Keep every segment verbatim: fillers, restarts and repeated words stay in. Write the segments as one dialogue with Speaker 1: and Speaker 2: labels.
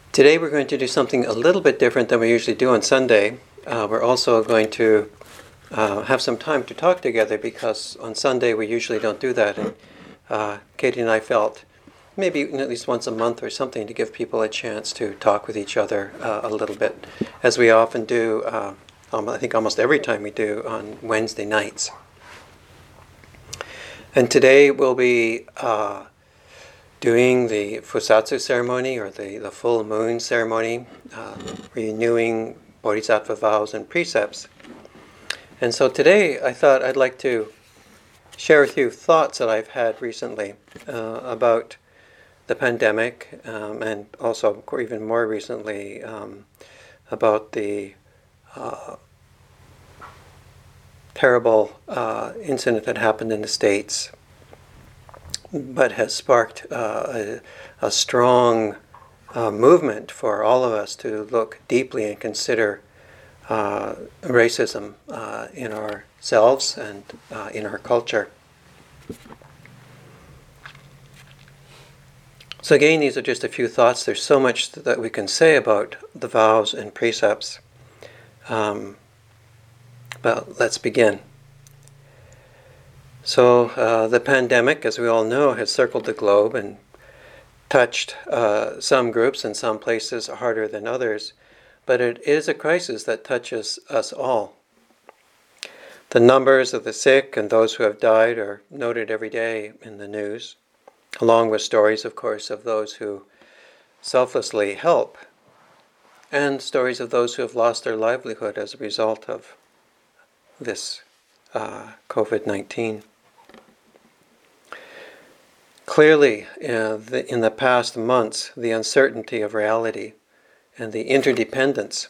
Speaker 1: Today we're going to do something a little bit different than we usually do on Sunday. Uh, we're also going to uh, have some time to talk together because on Sunday we usually don't do that. And uh, Katie and I felt maybe at least once a month or something to give people a chance to talk with each other uh, a little bit, as we often do, uh, um, I think almost every time we do on Wednesday nights. And today we'll be uh, doing the Fusatsu ceremony, or the, the full moon ceremony, uh, renewing Bodhisattva vows and precepts. And so today I thought I'd like to share with you thoughts that I've had recently uh, about the pandemic, um, and also even more recently um, about the uh, terrible uh, incident that happened in the States, but has sparked uh, a, a strong uh, movement for all of us to look deeply and consider uh, racism uh, in ourselves and uh, in our culture. So again, these are just a few thoughts. There's so much that we can say about the vows and precepts. Um, but let's begin. So uh, the pandemic, as we all know, has circled the globe and touched uh, some groups in some places harder than others, but it is a crisis that touches us all. The numbers of the sick and those who have died are noted every day in the news, along with stories, of course, of those who selflessly help, and stories of those who have lost their livelihood as a result of this uh, covid nineteen. Clearly, uh, the, in the past months, the uncertainty of reality and the interdependence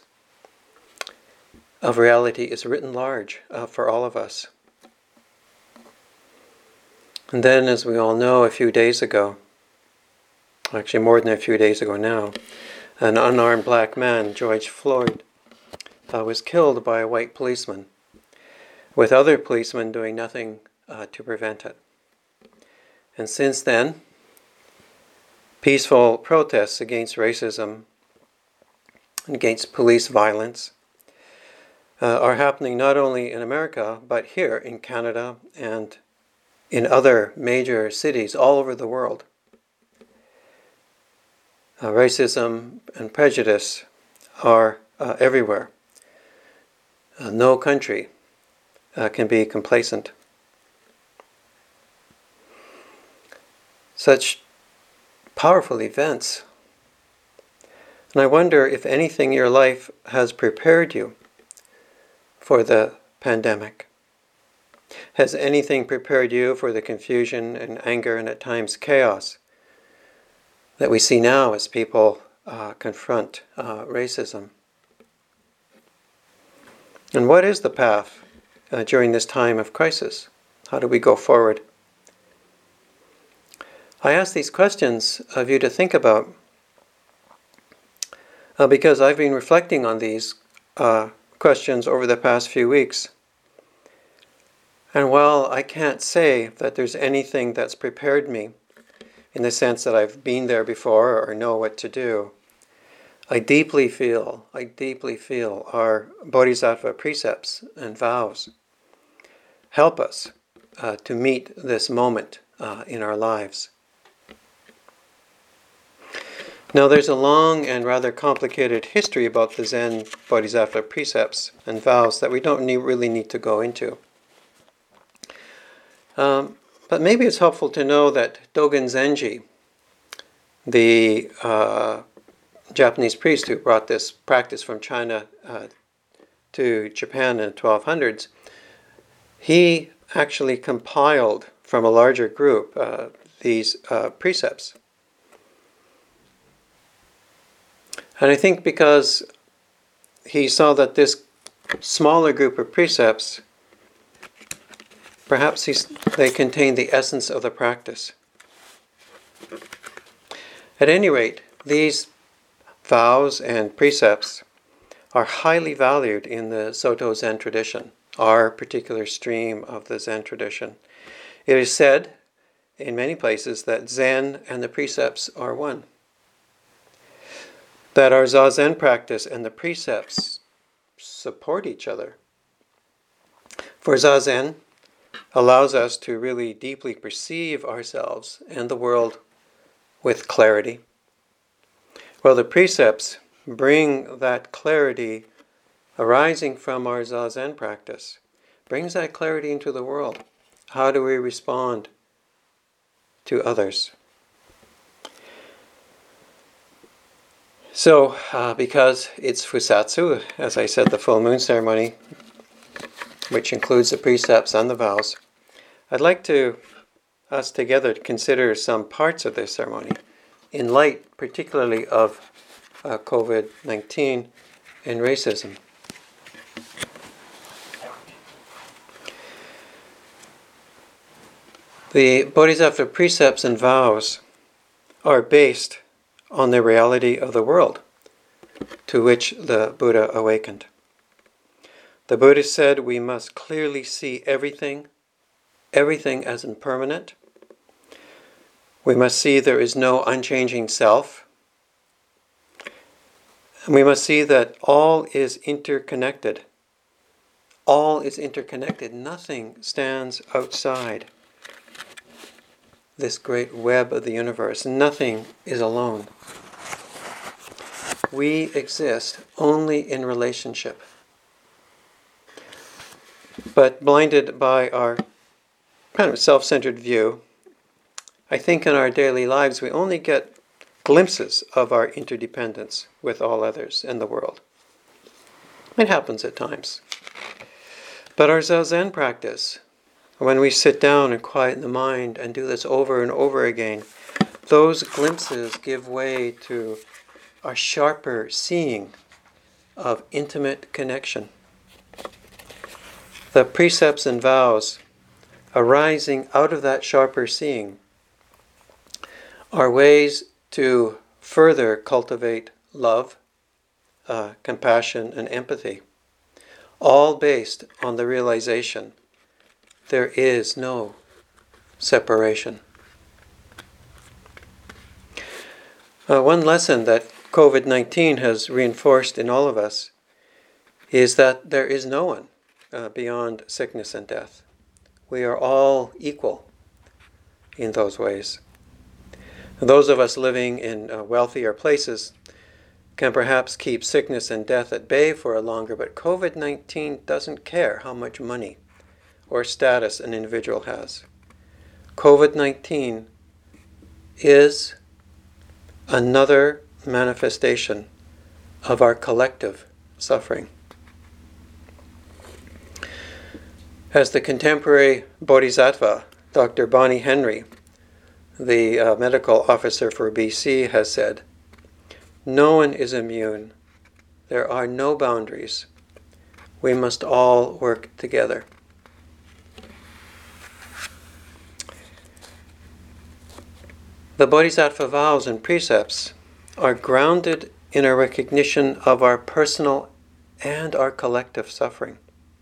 Speaker 1: of reality is written large uh, for all of us. And then, as we all know, a few days ago, actually more than a few days ago now, an unarmed black man, George Floyd, uh, was killed by a white policeman, with other policemen doing nothing uh, to prevent it. And since then, peaceful protests against racism, against police violence, uh, are happening not only in America, but here in Canada and in other major cities all over the world. Uh, racism and prejudice are uh, everywhere. Uh, no country uh, can be complacent. Such powerful events. And I wonder if anything in your life has prepared you for the pandemic. Has anything prepared you for the confusion and anger and at times chaos that we see now as people uh, confront uh, racism? And what is the path uh, during this time of crisis? How do we go forward? I ask these questions of you to think about uh, because I've been reflecting on these uh, questions over the past few weeks. And while I can't say that there's anything that's prepared me in the sense that I've been there before or know what to do, I deeply feel, I deeply feel our Bodhisattva precepts and vows help us uh, to meet this moment uh, in our lives. Now, there's a long and rather complicated history about the Zen Bodhisattva precepts and vows that we don't need, really need to go into. Um, but maybe it's helpful to know that Dogen Zenji, the uh, Japanese priest who brought this practice from China uh, to Japan in the twelve hundreds, he actually compiled from a larger group uh, these uh, precepts. And I think because he saw that this smaller group of precepts, perhaps he's, they contain the essence of the practice. At any rate, these vows and precepts are highly valued in the Soto Zen tradition, our particular stream of the Zen tradition. It is said in many places that Zen and the precepts are one. that our Zazen practice and the precepts support each other. For Zazen allows us to really deeply perceive ourselves and the world with clarity, while the precepts bring that clarity arising from our Zazen practice, brings that clarity into the world. How do we respond to others? So, uh, because it's Fusatsu, as I said, the full moon ceremony, which includes the precepts and the vows, I'd like to us together to consider some parts of this ceremony in light particularly of uh, COVID nineteen and racism. The Bodhisattva precepts and vows are based on the reality of the world to which the Buddha awakened. The Buddha said we must clearly see everything, everything as impermanent. We must see there is no unchanging self. And we must see that all is interconnected. All is interconnected. Nothing stands outside this great web of the universe. Nothing is alone. We exist only in relationship. But blinded by our kind of self-centered view, I think in our daily lives we only get glimpses of our interdependence with all others in the world. It happens at times. But our Zazen practice, when we sit down and quieten the mind and do this over and over again, those glimpses give way to a sharper seeing of intimate connection. The precepts and vows arising out of that sharper seeing are ways to further cultivate love, uh, compassion, and empathy, all based on the realization there is no separation. Uh, one lesson that COVID nineteen has reinforced in all of us is that there is no one uh, beyond sickness and death. We are all equal in those ways. Those of us living in uh, wealthier places can perhaps keep sickness and death at bay for a longer, but COVID nineteen doesn't care how much money or status an individual has. COVID nineteen is another manifestation of our collective suffering. As the contemporary Bodhisattva, Doctor Bonnie Henry, the uh, medical officer for B C, has said, "No one is immune. There are no boundaries. We must all work together." The Bodhisattva vows and precepts are grounded in a recognition of our personal and our collective suffering.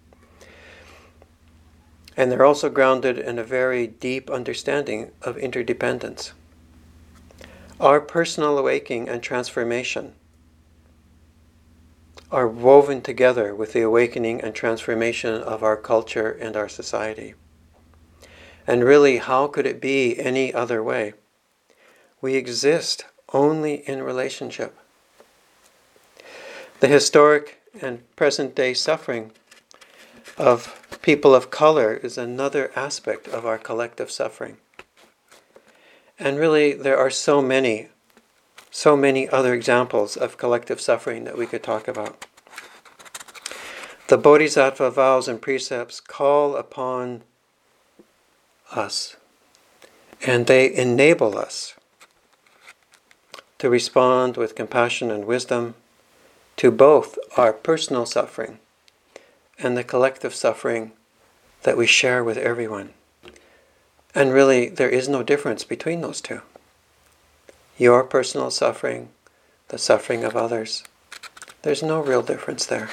Speaker 1: And they're also grounded in a very deep understanding of interdependence. Our personal awakening and transformation are woven together with the awakening and transformation of our culture and our society. And really, how could it be any other way? We exist only in relationship. The historic and present-day suffering of people of color is another aspect of our collective suffering. And really, there are so many, so many other examples of collective suffering that we could talk about. The Bodhisattva vows and precepts call upon us, and they enable us to respond with compassion and wisdom to both our personal suffering and the collective suffering that we share with everyone. And really, there is no difference between those two. Your personal suffering, the suffering of others, there's no real difference there.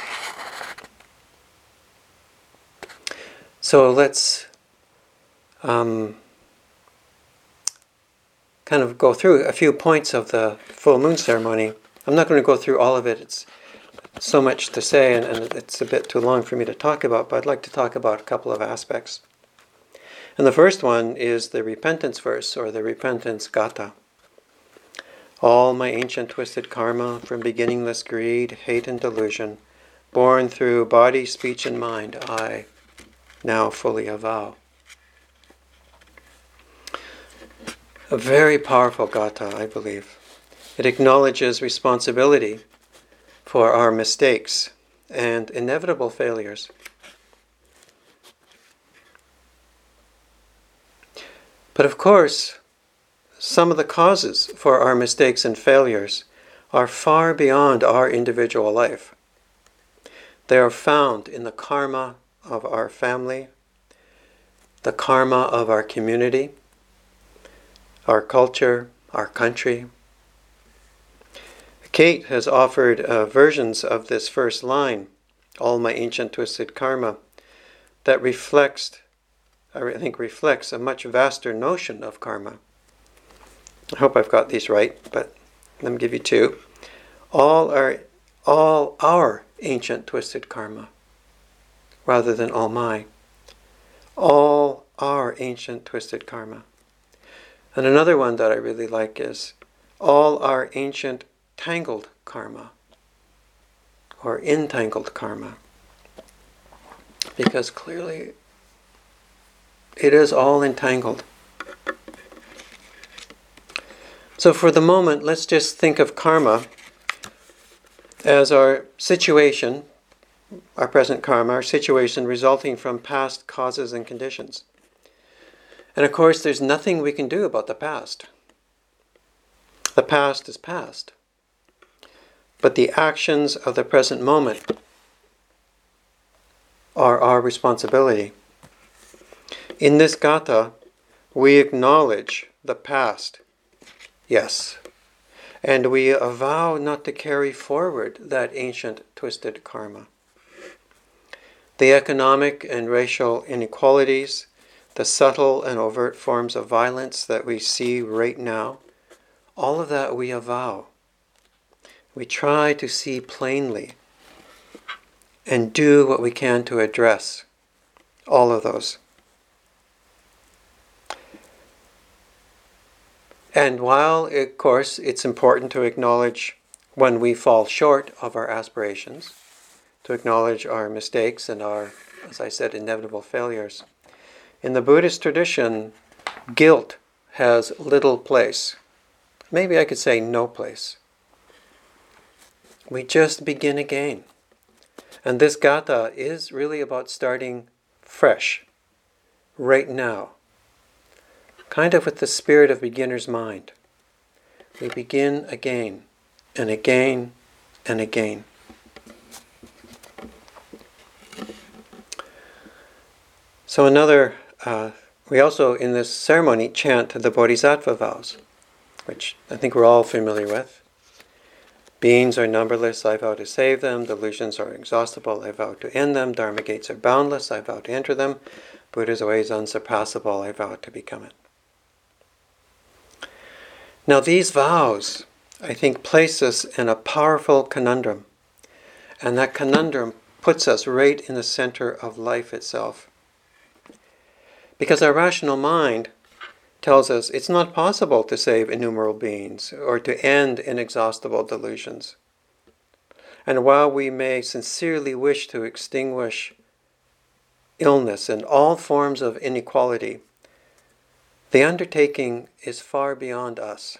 Speaker 1: So let's um, kind of go through a few points of the full moon ceremony I'm not going to go through all of it. It's so much to say, and, and it's a bit too long for me to talk about, but I'd like to talk about a couple of aspects. And the first one is the repentance verse, or the repentance gatha. All my ancient twisted karma from beginningless greed, hate, and delusion, born through body, speech, and mind, I now fully avow. A very powerful gatha, I believe. It acknowledges responsibility for our mistakes and inevitable failures. But of course, some of the causes for our mistakes and failures are far beyond our individual life. They are found in the karma of our family, the karma of our community, our culture, our country. Kate has offered uh, versions of this first line, all my ancient twisted karma, that reflects, I think reflects a much vaster notion of karma. I hope I've got these right, but let me give you two. All our, all our ancient twisted karma, rather than all my. All our ancient twisted karma. And another one that I really like is all our ancient tangled karma, or entangled karma. Because clearly it is all entangled. So for the moment, let's just think of karma as our situation, our present karma, our situation resulting from past causes and conditions. And of course, there's nothing we can do about the past. The past is past. But the actions of the present moment are our responsibility. In this gatha, we acknowledge the past. Yes. And we avow not to carry forward that ancient twisted karma. The economic and racial inequalities, the subtle and overt forms of violence that we see right now, all of that we avow. We try to see plainly and do what we can to address all of those. And while, of course, it's important to acknowledge when we fall short of our aspirations, to acknowledge our mistakes and our, as I said, inevitable failures, in the Buddhist tradition, guilt has little place. Maybe I could say no place. We just begin again. And this gatha is really about starting fresh, right now. Kind of with the spirit of beginner's mind. We begin again, and again, and again. So another, uh, we also in this ceremony chant the Bodhisattva vows, which I think we're all familiar with. Beings are numberless, I vow to save them. Delusions are inexhaustible, I vow to end them. Dharma gates are boundless, I vow to enter them. Buddha's way is unsurpassable, I vow to become it. Now these vows, I think, place us in a powerful conundrum. And that conundrum puts us right in the center of life itself. Because our rational mind tells us it's not possible to save innumerable beings or to end inexhaustible delusions. And while we may sincerely wish to extinguish illness and all forms of inequality, the undertaking is far beyond us.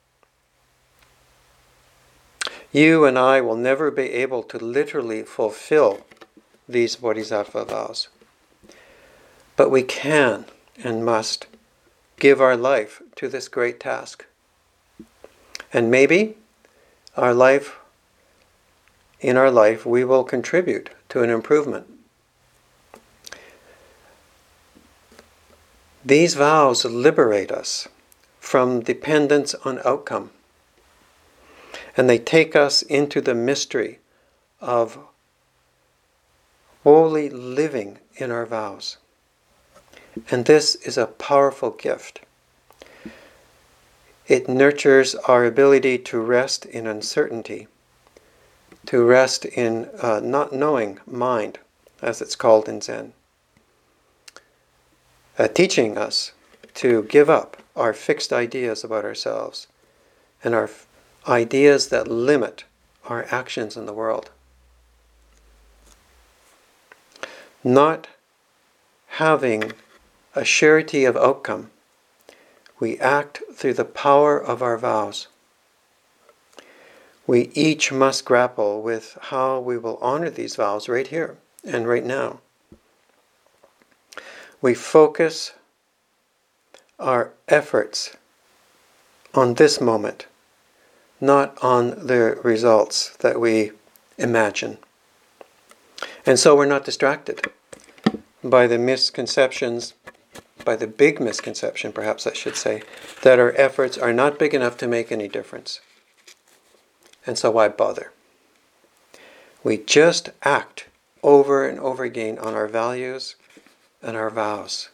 Speaker 1: You and I will never be able to literally fulfill these bodhisattva vows. But we can and must give our life to this great task. And maybe our life, in our life, we will contribute to an improvement. These vows liberate us from dependence on outcome. And they take us into the mystery of wholly living in our vows. And this is a powerful gift. It nurtures our ability to rest in uncertainty, to rest in uh, not knowing mind, as it's called in Zen, uh, teaching us to give up our fixed ideas about ourselves and our f- ideas that limit our actions in the world. Not having a surety of outcome, we act through the power of our vows. We each must grapple with how we will honor these vows right here and right now. We focus our efforts on this moment, not on the results that we imagine. And so we're not distracted by the misconceptions, by the big misconception, perhaps I should say, that our efforts are not big enough to make any difference. And so why bother? We just act over and over again on our values and our vows.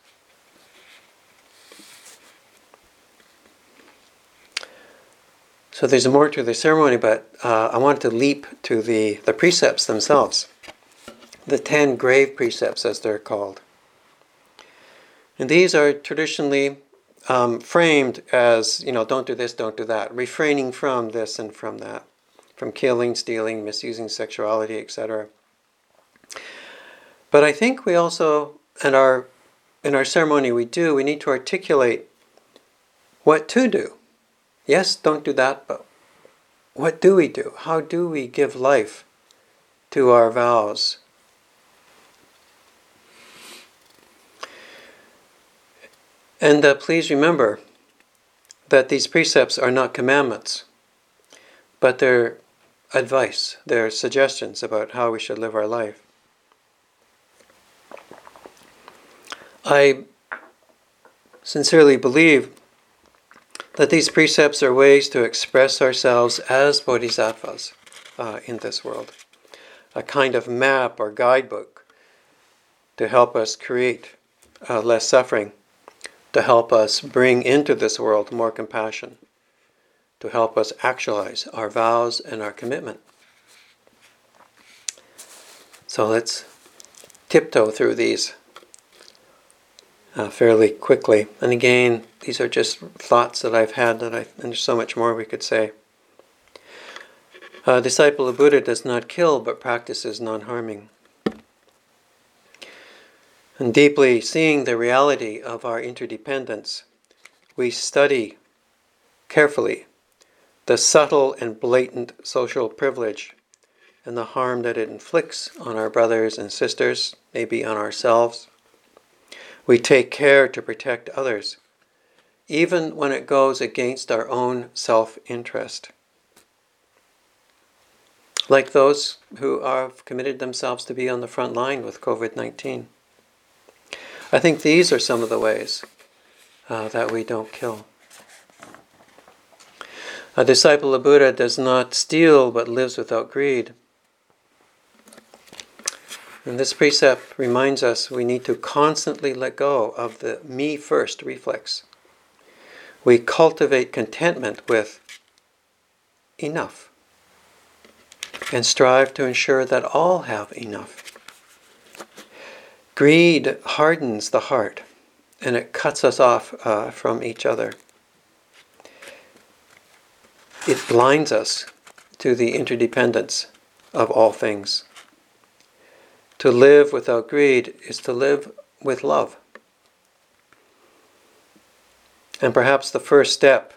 Speaker 1: So there's more to the ceremony, but uh, I wanted to leap to the, the precepts themselves. The ten grave precepts, as they're called. And these are traditionally um, framed as, you know, don't do this, don't do that, refraining from this and from that, from killing, stealing, misusing sexuality, et cetera. But I think we also, and our in our ceremony we do, we need to articulate what to do. Yes, don't do that, but what do we do? How do we give life to our vows? And uh, please remember that these precepts are not commandments, but they're advice, they're suggestions about how we should live our life. I sincerely believe that these precepts are ways to express ourselves as bodhisattvas uh, in this world, a kind of map or guidebook to help us create uh, less suffering, to help us bring into this world more compassion, to help us actualize our vows and our commitment. So let's tiptoe through these uh, fairly quickly. And again, these are just thoughts that I've had, that I, and there's so much more we could say. A disciple of Buddha does not kill, but practices non-harming. And deeply seeing the reality of our interdependence, we study carefully the subtle and blatant social privilege and the harm that it inflicts on our brothers and sisters, maybe on ourselves. We take care to protect others, even when it goes against our own self-interest. Like those who have committed themselves to be on the front line with covid nineteen. I think these are some of the ways uh, that we don't kill. A disciple of Buddha does not steal, but lives without greed. And this precept reminds us we need to constantly let go of the me first reflex. We cultivate contentment with enough and strive to ensure that all have enough. Greed hardens the heart, and it cuts us off uh, from each other. It blinds us to the interdependence of all things. To live without greed is to live with love. And perhaps the first step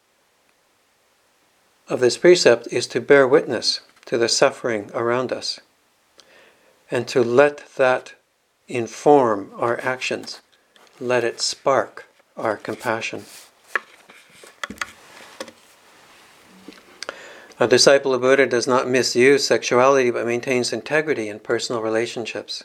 Speaker 1: of this precept is to bear witness to the suffering around us, and to let that inform our actions. Let it spark our compassion. A disciple of Buddha does not misuse sexuality, but maintains integrity in personal relationships.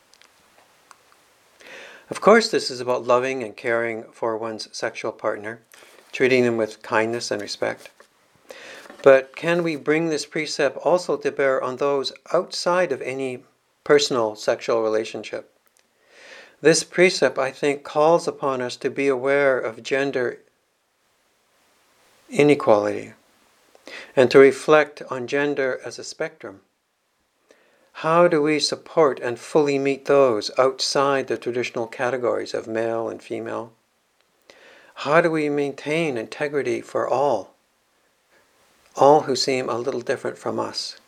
Speaker 1: Of course, this is about loving and caring for one's sexual partner, treating them with kindness and respect. But can we bring this precept also to bear on those outside of any personal sexual relationship? This precept, I think, calls upon us to be aware of gender inequality, and to reflect on gender as a spectrum. How do we support and fully meet those outside the traditional categories of male and female? How do we maintain integrity for all, all who seem a little different from us?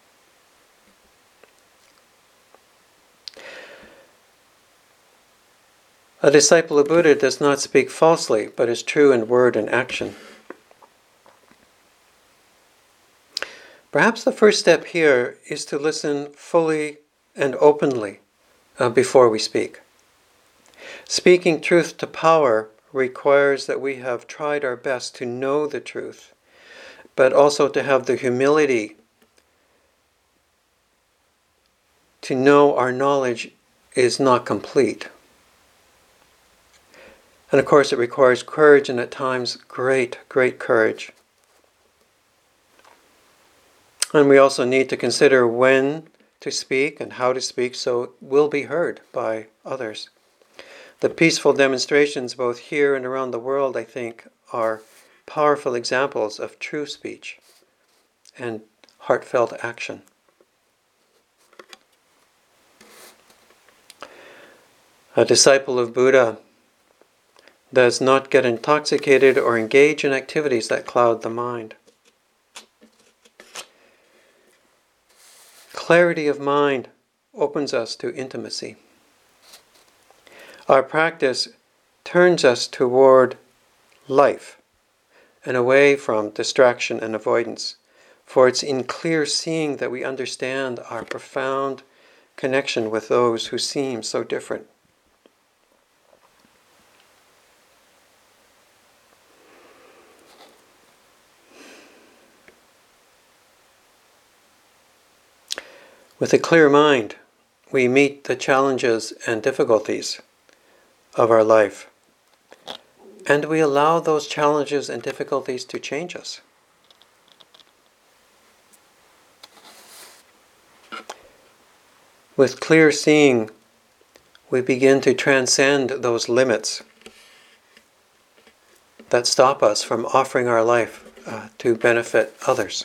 Speaker 1: A disciple of Buddha does not speak falsely, but is true in word and action. Perhaps the first step here is to listen fully and openly uh, before we speak. Speaking truth to power requires that we have tried our best to know the truth, but also to have the humility to know our knowledge is not complete. And of course it requires courage, and at times great, great courage. And we also need to consider when to speak and how to speak so it will be heard by others. The peaceful demonstrations both here and around the world, I think, are powerful examples of true speech and heartfelt action. A disciple of Buddha does not get intoxicated or engage in activities that cloud the mind. Clarity of mind opens us to intimacy. Our practice turns us toward life and away from distraction and avoidance, for it's in clear seeing that we understand our profound connection with those who seem so different. With a clear mind, we meet the challenges and difficulties of our life, and we allow those challenges and difficulties to change us. With clear seeing, we begin to transcend those limits that stop us from offering our life uh, to benefit others.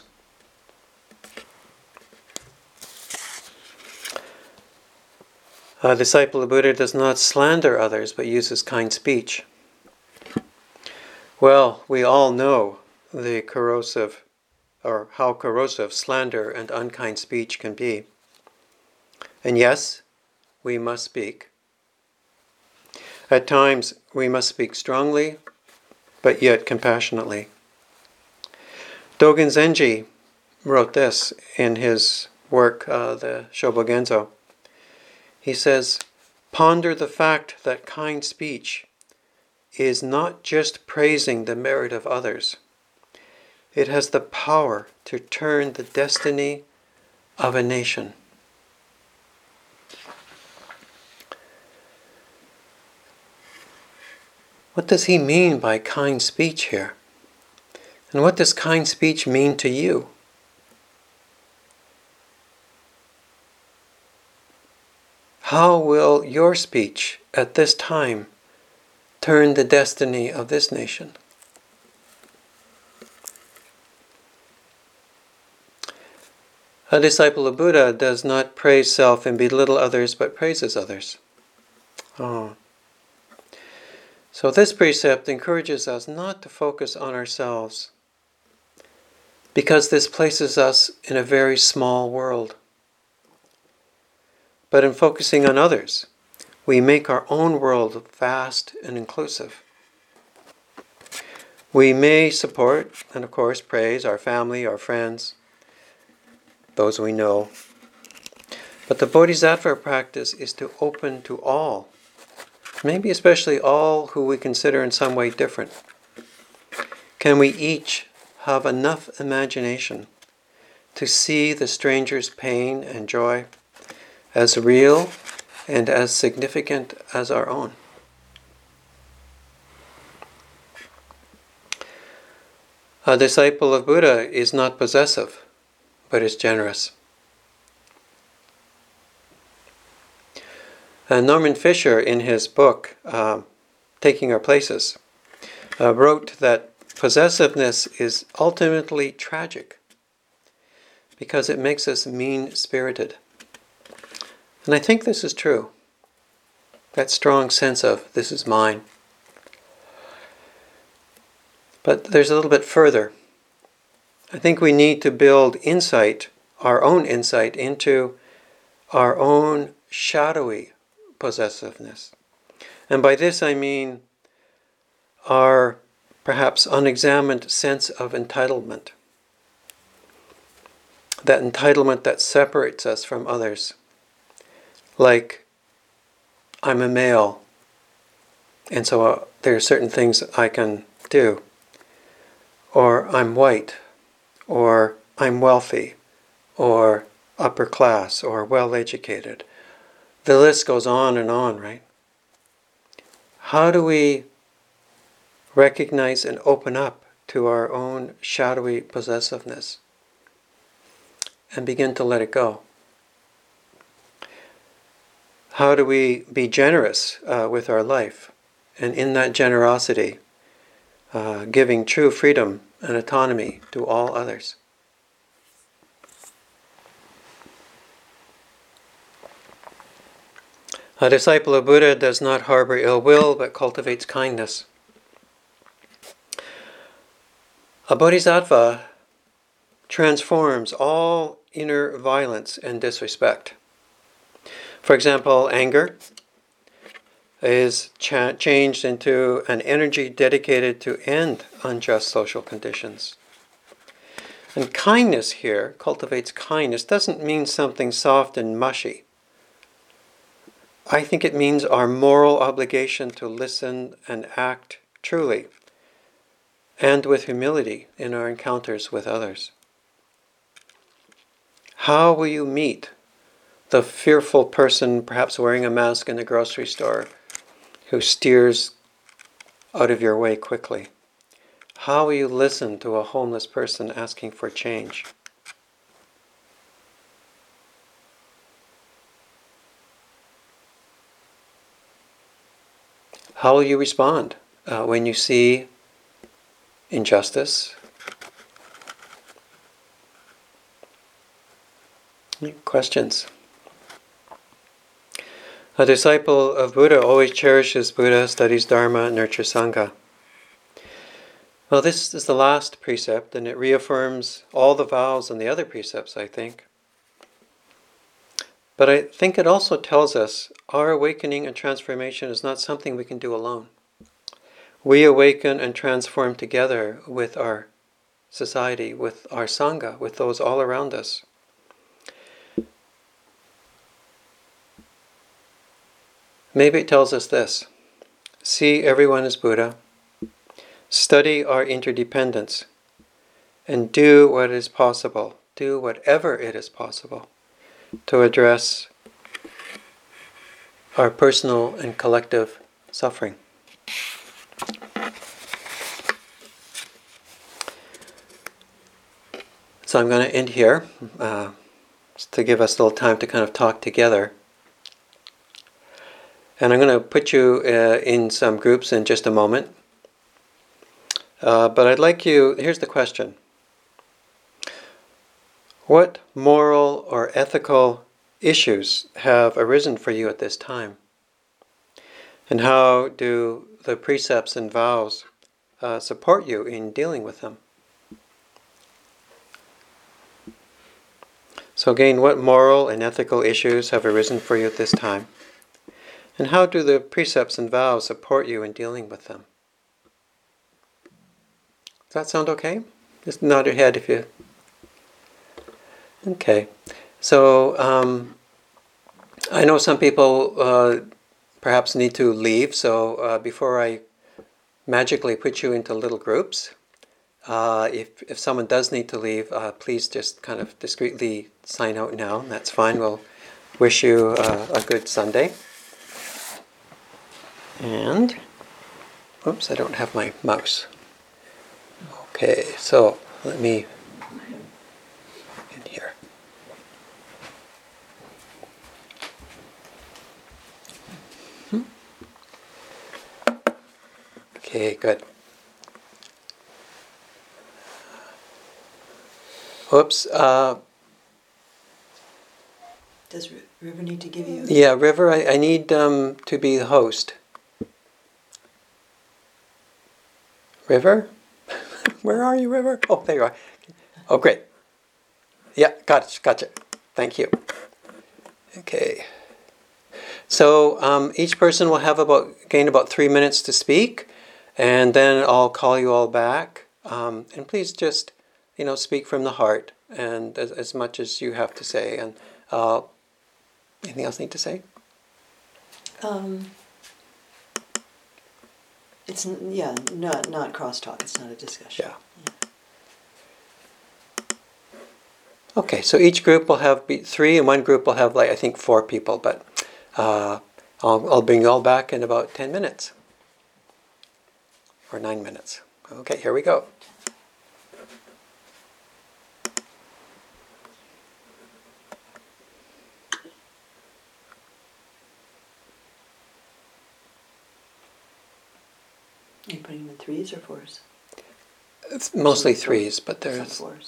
Speaker 1: A disciple of Buddha does not slander others, but uses kind speech. Well, we all know the corrosive, or how corrosive slander and unkind speech can be. And yes, we must speak. At times, we must speak strongly, but yet compassionately. Dogen Zenji wrote this in his work, uh, the Shobogenzo. He says, "Ponder the fact that kind speech is not just praising the merit of others. It has the power to turn the destiny of a nation." What does he mean by kind speech here? And what does kind speech mean to you? How will your speech at this time turn the destiny of this nation? A disciple of Buddha does not praise self and belittle others, but praises others. Oh. So this precept encourages us not to focus on ourselves, because this places us in a very small world. But in focusing on others, we make our own world vast and inclusive. We may support and, of course, praise our family, our friends, those we know. But the Bodhisattva practice is to open to all, maybe especially all who we consider in some way different. Can we each have enough imagination to see the stranger's pain and joy as real and as significant as our own? A disciple of Buddha is not possessive, but is generous. Uh, Norman Fisher, in his book, uh, Taking Our Places, uh, wrote that possessiveness is ultimately tragic because it makes us mean-spirited. And I think this is true. That strong sense of, this is mine. But there's a little bit further. I think we need to build insight, our own insight, into our own shadowy possessiveness. And by this I mean our perhaps unexamined sense of entitlement. That entitlement that separates us from others. Like, I'm a male, and so uh, there are certain things I can do. Or I'm white, or I'm wealthy, or upper class, or well educated. The list goes on and on, right? How do we recognize and open up to our own shadowy possessiveness and begin to let it go? How do we be generous uh, with our life, and in that generosity, uh, giving true freedom and autonomy to all others? A disciple of Buddha does not harbor ill will, but cultivates kindness. A bodhisattva transforms all inner violence and disrespect. For example, anger is cha- changed into an energy dedicated to end unjust social conditions. And kindness here, cultivates kindness, doesn't mean something soft and mushy. I think it means our moral obligation to listen and act truly and with humility in our encounters with others. How will you meet the fearful person, perhaps wearing a mask in the grocery store, who steers out of your way quickly? How will you listen to a homeless person asking for change? How will you respond uh, when you see injustice? Questions? A disciple of Buddha always cherishes Buddha, studies Dharma, nurtures Sangha. Well, this is the last precept, and it reaffirms all the vows and the other precepts, I think. But I think it also tells us our awakening and transformation is not something we can do alone. We awaken and transform together with our society, with our Sangha, with those all around us. Maybe it tells us this: see everyone as Buddha, study our interdependence, and do what is possible, do whatever it is possible, to address our personal and collective suffering. So I'm going to end here, uh, to give us a little time to kind of talk together. And I'm going to put you uh, in some groups in just a moment. Uh, but I'd like you, here's the question. What moral or ethical issues have arisen for you at this time? And how do the precepts and vows uh, support you in dealing with them? So again, what moral and ethical issues have arisen for you at this time? And how do the precepts and vows support you in dealing with them? Does that sound okay? Just nod your head if you... Okay. So, um, I know some people uh, perhaps need to leave, so uh, before I magically put you into little groups, uh, if, if someone does need to leave, uh, please just kind of discreetly sign out now. That's fine. We'll wish you uh, a good Sunday. And, oops, I don't have my mouse. Okay, so let me in here. Hmm. Okay, good. Oops. Uh,
Speaker 2: Does R- River need to give you?
Speaker 1: yeah, River, I, I need um, to be the host. River? Where are you, River? Oh, there you are. Oh, great. Yeah, gotcha, gotcha. Thank you. Okay. So um, each person will have about gain about three minutes to speak, and then I'll call you all back. Um, and please just, you know, speak from the heart and as, as much as you have to say. And uh, anything else need to say?
Speaker 2: Um, it's n- yeah, not not crosstalk. It's not a discussion.
Speaker 1: Yeah. Okay, so each group will have be three, and one group will have like I think four people. But uh, I'll I'll bring you all back in about ten minutes or nine minutes. Okay, here we go.
Speaker 2: Are you putting them in threes or fours?
Speaker 1: It's mostly
Speaker 2: Some-
Speaker 1: threes, but
Speaker 2: Some
Speaker 1: there's
Speaker 2: fours.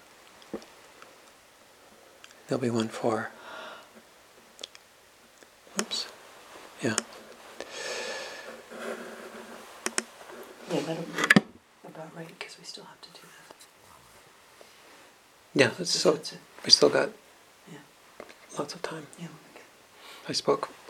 Speaker 1: there'll be one four. Oops. Yeah.
Speaker 2: Yeah, that'll be about right because we still have to do that.
Speaker 1: Yeah, it's so
Speaker 2: That's it.
Speaker 1: we still got
Speaker 2: Yeah.
Speaker 1: lots of time.
Speaker 2: Yeah. Okay.
Speaker 1: I spoke